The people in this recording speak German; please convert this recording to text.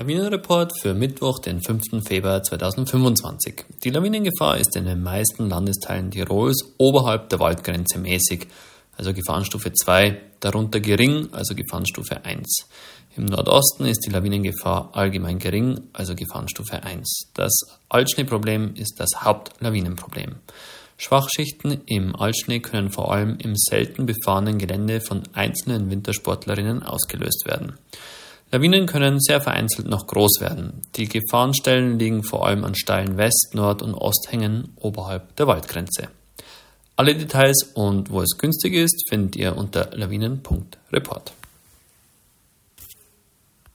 Lawinenreport für Mittwoch, den 5. Februar 2025. Die Lawinengefahr ist in den meisten Landesteilen Tirols oberhalb der Waldgrenze mäßig, also Gefahrenstufe 2, darunter gering, also Gefahrenstufe 1. Im Nordosten ist die Lawinengefahr allgemein gering, also Gefahrenstufe 1. Das Altschneeproblem ist das Hauptlawinenproblem. Schwachschichten im Altschnee können vor allem im selten befahrenen Gelände von einzelnen Wintersportlerinnen ausgelöst werden. Lawinen können sehr vereinzelt noch groß werden. Die Gefahrenstellen liegen vor allem an steilen West-, Nord- und Osthängen oberhalb der Waldgrenze. Alle Details und wo es günstig ist, findet ihr unter lawinen.report.